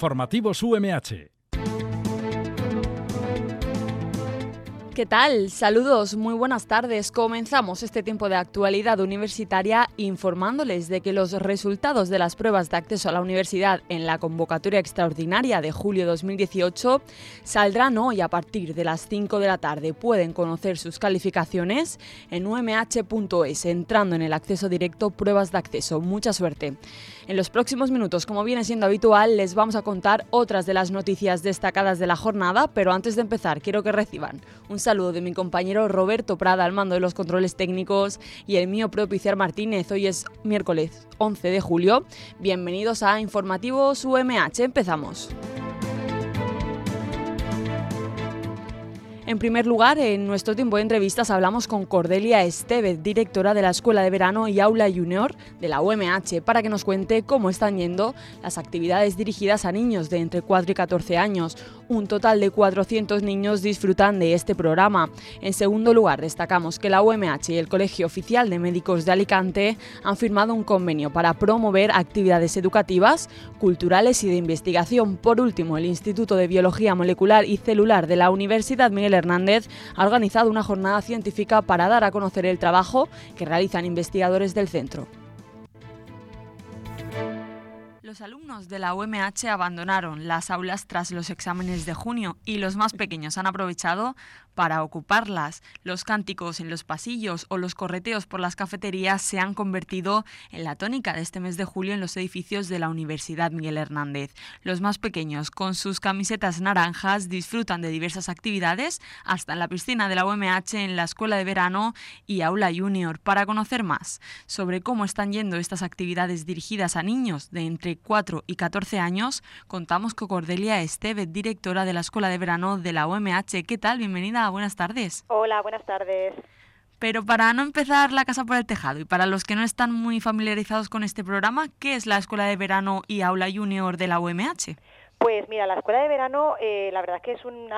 Informativos UMH. ¿Qué tal? Saludos, muy buenas tardes. Comenzamos este tiempo de actualidad universitaria informándoles de que los resultados de las pruebas de acceso a la universidad en la convocatoria extraordinaria de julio 2018 saldrán hoy a partir de las 5 de la tarde. Pueden conocer sus calificaciones en umh.es entrando en el acceso directo Pruebas de acceso. Mucha suerte. En los próximos minutos, como viene siendo habitual, les vamos a contar otras de las noticias destacadas de la jornada, pero antes de empezar quiero que reciban un saludo de mi compañero Roberto Prada al mando de los controles técnicos y el mío propio Iciar Martínez. Hoy es miércoles 11 de julio. Bienvenidos a Informativos UMH. Empezamos. En primer lugar, en nuestro tiempo de entrevistas hablamos con Cordelia Estevez, directora de la Escuela de Verano y Aula Junior de la UMH, para que nos cuente cómo están yendo las actividades dirigidas a niños de entre 4 y 14 años. Un total de 400 niños disfrutan de este programa. En segundo lugar, destacamos que la UMH y el Colegio Oficial de Médicos de Alicante han firmado un convenio para promover actividades educativas, culturales y de investigación. Por último, el Instituto de Biología Molecular y Celular de la Universidad Miguel Hernández ha organizado una jornada científica para dar a conocer el trabajo que realizan investigadores del centro. Los alumnos de la UMH abandonaron las aulas tras los exámenes de junio y los más pequeños han aprovechado para ocuparlas. Los cánticos en los pasillos o los correteos por las cafeterías se han convertido en la tónica de este mes de julio en los edificios de la Universidad Miguel Hernández. Los más pequeños, con sus camisetas naranjas, disfrutan de diversas actividades, hasta en la piscina de la UMH, en la Escuela de Verano y Aula Junior. Para conocer más sobre cómo están yendo estas actividades dirigidas a niños de entre 4 y 14 años, contamos con Cordelia Estevez, directora de la Escuela de Verano de la UMH. ¿Qué tal? Bienvenida. Buenas tardes. Hola, buenas tardes. Pero para no empezar la casa por el tejado y para los que no están muy familiarizados con este programa, ¿qué es la Escuela de Verano y Aula Junior de la UMH? Pues mira, la Escuela de Verano, la verdad que es un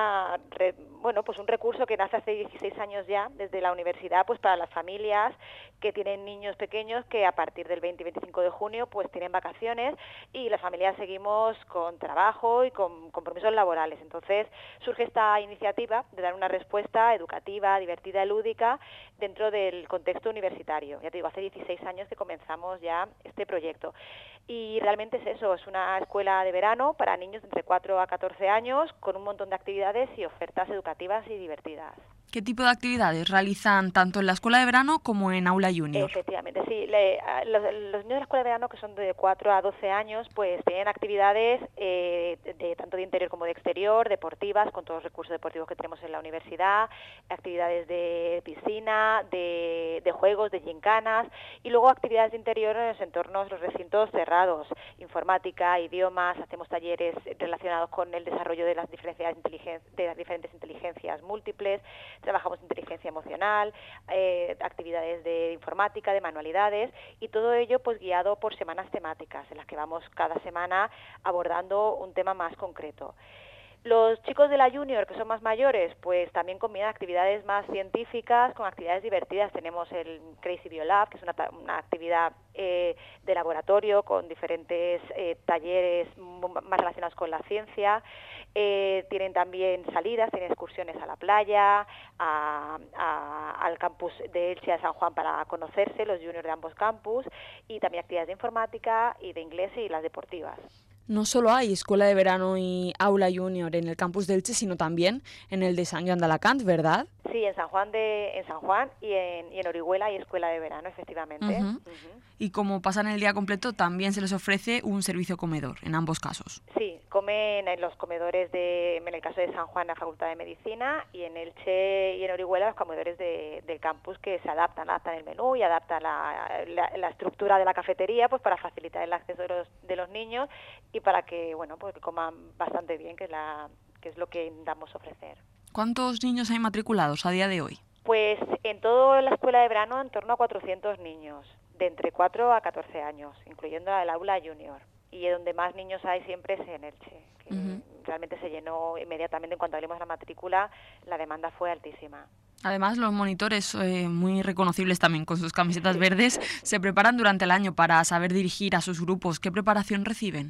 recurso que nace hace 16 años ya, desde la universidad, pues para las familias que tienen niños pequeños que a partir del 20 y 25 de junio pues tienen vacaciones y las familias seguimos con trabajo y con compromisos laborales. Entonces surge esta iniciativa de dar una respuesta educativa, divertida y lúdica dentro del contexto universitario. Ya te digo, hace 16 años que comenzamos ya este proyecto. Y realmente es eso, es una escuela de verano para niños de entre 4 a 14 años con un montón de actividades y ofertas educativas y divertidas. ¿Qué tipo de actividades realizan tanto en la Escuela de Verano como en Aula Junior? Efectivamente, sí. Los niños de la Escuela de Verano, que son de 4 a 12 años, pues tienen actividades tanto de interior como de exterior, deportivas, con todos los recursos deportivos que tenemos en la universidad, actividades de piscina, de juegos, de gincanas, y luego actividades de interior en los entornos, los recintos cerrados, informática, idiomas, hacemos talleres relacionados con el desarrollo de las diferentes inteligencias múltiples. Trabajamos inteligencia emocional, actividades de informática, de manualidades y todo ello pues guiado por semanas temáticas en las que vamos cada semana abordando un tema más concreto. Los chicos de la Junior, que son más mayores, pues también combinan actividades más científicas con actividades divertidas. Tenemos el Crazy Biolab, que es una actividad de laboratorio con diferentes talleres más relacionados con la ciencia. Tienen también salidas, tienen excursiones a la playa, al campus de Elche, a San Juan, para conocerse, los juniors de ambos campus, y también actividades de informática y de inglés y las deportivas. No solo hay Escuela de Verano y Aula Junior en el campus de Elche, sino también en el de Sant Joan d'Alacant, ¿verdad? Sí, en San Juan y en Orihuela hay Escuela de Verano, efectivamente. Uh-huh. Y como pasan el día completo, también se les ofrece un servicio comedor, en ambos casos. Sí, comen en los comedores en el caso de San Juan, la Facultad de Medicina, y en Elche y en Orihuela los comedores del campus, que se adaptan el menú y adaptan la estructura de la cafetería, pues para facilitar el acceso de los niños y para que, pues que coman bastante bien, que es lo que intentamos ofrecer. ¿Cuántos niños hay matriculados a día de hoy? Pues en toda la Escuela de Verano en torno a 400 niños, de entre 4 a 14 años, incluyendo el Aula Junior. Y donde más niños hay siempre es en Elche, que realmente se llenó inmediatamente. En cuanto abrimos la matrícula, la demanda fue altísima. Además, los monitores, muy reconocibles también con sus camisetas verdes, se preparan durante el año para saber dirigir a sus grupos. ¿Qué preparación reciben? Sí,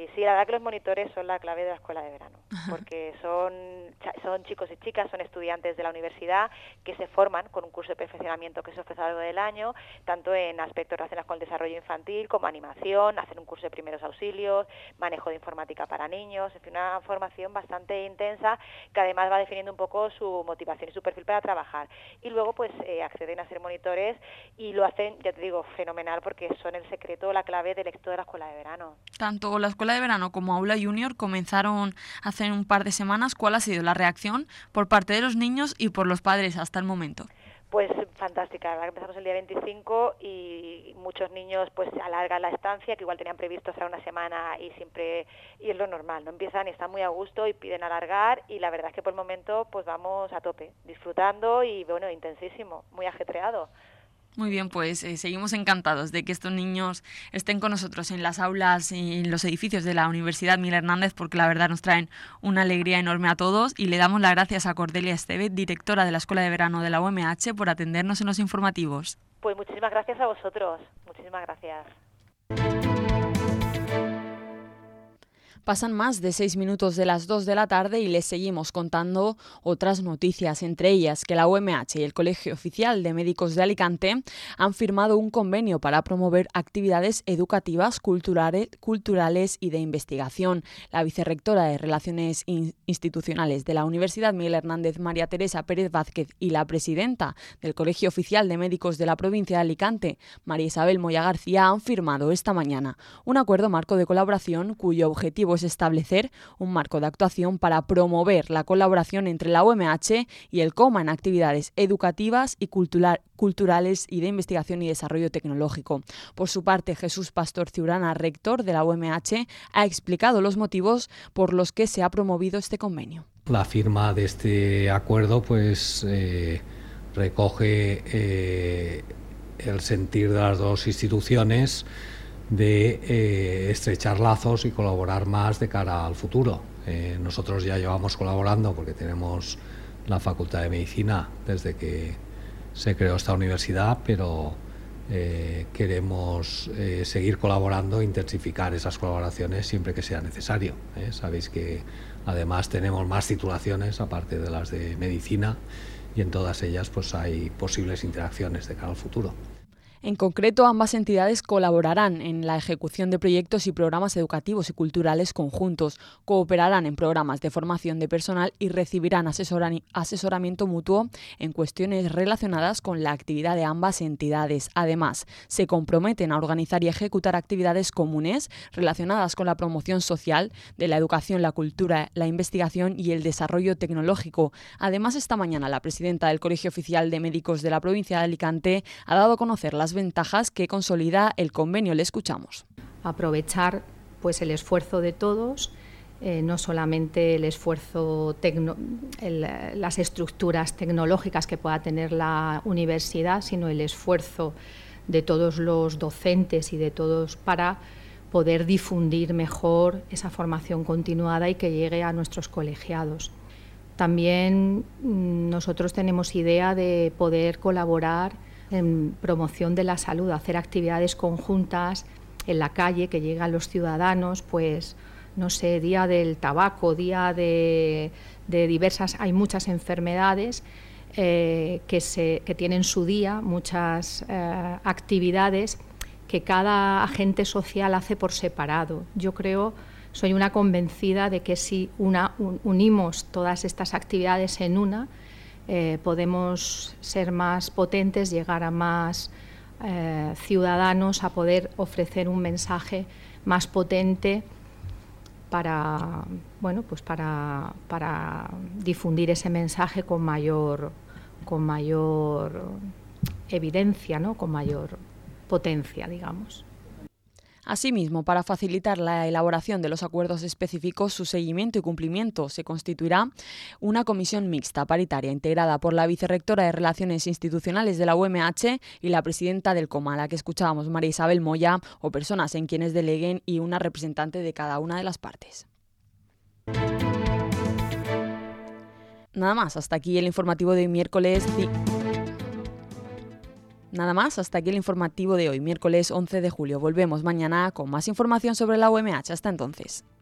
sí, la verdad que los monitores son la clave de la escuela de verano, porque son chicos y chicas, son estudiantes de la universidad que se forman con un curso de perfeccionamiento que se ofrece a lo largo del año, tanto en aspectos relacionados con el desarrollo infantil como animación, hacen un curso de primeros auxilios, manejo de informática para niños, en fin, una formación bastante intensa que además va definiendo un poco su motivación y su perfil para trabajar. Y luego pues acceden a ser monitores y lo hacen, ya te digo, fenomenal, porque son el secreto, la clave del éxito de la escuela de verano. Tanto la escuela de verano como Aula Junior comenzaron hace un par de semanas. ¿Cuál ha sido la reacción por parte de los niños y por los padres hasta el momento? Pues fantástica, la verdad que empezamos el día 25 y muchos niños pues alargan la estancia, que igual tenían previsto estar una semana y es lo normal, no empiezan y están muy a gusto y piden alargar, y la verdad es que por el momento pues vamos a tope, disfrutando y bueno, intensísimo, muy ajetreado. Muy bien, pues seguimos encantados de que estos niños estén con nosotros en las aulas y en los edificios de la Universidad Miguel Hernández, porque la verdad nos traen una alegría enorme a todos, y le damos las gracias a Cordelia Esteve, directora de la Escuela de Verano de la UMH, por atendernos en los informativos. Pues muchísimas gracias a vosotros, muchísimas gracias. Pasan más de 6 minutos de las 2 de la tarde y les seguimos contando otras noticias, entre ellas que la UMH y el Colegio Oficial de Médicos de Alicante han firmado un convenio para promover actividades educativas, culturales y de investigación. La vicerrectora de Relaciones Institucionales de la Universidad Miguel Hernández, María Teresa Pérez Vázquez, y la presidenta del Colegio Oficial de Médicos de la provincia de Alicante, María Isabel Moya García, han firmado esta mañana un acuerdo marco de colaboración cuyo objetivo es establecer un marco de actuación para promover la colaboración entre la UMH y el COMA en actividades educativas y culturales y de investigación y desarrollo tecnológico. Por su parte, Jesús Pastor Ciurana, rector de la UMH, ha explicado los motivos por los que se ha promovido este convenio. La firma de este acuerdo pues recoge el sentir de las dos instituciones de estrechar lazos y colaborar más de cara al futuro. Nosotros ya llevamos colaborando porque tenemos la Facultad de Medicina desde que se creó esta universidad, pero queremos seguir colaborando e intensificar esas colaboraciones siempre que sea necesario. Sabéis que además tenemos más titulaciones aparte de las de medicina, y en todas ellas pues hay posibles interacciones de cara al futuro. En concreto, ambas entidades colaborarán en la ejecución de proyectos y programas educativos y culturales conjuntos, cooperarán en programas de formación de personal y recibirán asesoramiento mutuo en cuestiones relacionadas con la actividad de ambas entidades. Además, se comprometen a organizar y ejecutar actividades comunes relacionadas con la promoción social de la educación, la cultura, la investigación y el desarrollo tecnológico. Además, esta mañana la presidenta del Colegio Oficial de Médicos de la provincia de Alicante ha dado a conocer las ventajas que consolida el convenio. Le escuchamos. Aprovechar pues el esfuerzo de todos, no solamente el esfuerzo las estructuras tecnológicas que pueda tener la universidad, sino el esfuerzo de todos los docentes y de todos para poder difundir mejor esa formación continuada y que llegue a nuestros colegiados. También nosotros tenemos idea de poder colaborar en promoción de la salud, hacer actividades conjuntas en la calle que lleguen a los ciudadanos, pues no sé, día del tabaco, día de diversas, hay muchas enfermedades que tienen su día, muchas actividades que cada agente social hace por separado. Yo creo, soy una convencida de que si unimos todas estas actividades en una, podemos ser más potentes, llegar a más ciudadanos, a poder ofrecer un mensaje más potente para difundir ese mensaje con mayor evidencia, ¿no? Con mayor potencia, digamos. Asimismo, para facilitar la elaboración de los acuerdos específicos, su seguimiento y cumplimiento, se constituirá una comisión mixta paritaria integrada por la vicerrectora de Relaciones Institucionales de la UMH y la presidenta del COMA, la que escuchábamos, María Isabel Moya, o personas en quienes deleguen y una representante de cada una de las partes. Nada más, hasta aquí el informativo de miércoles. Nada más, hasta aquí el informativo de hoy, miércoles 11 de julio. Volvemos mañana con más información sobre la UMH. Hasta entonces.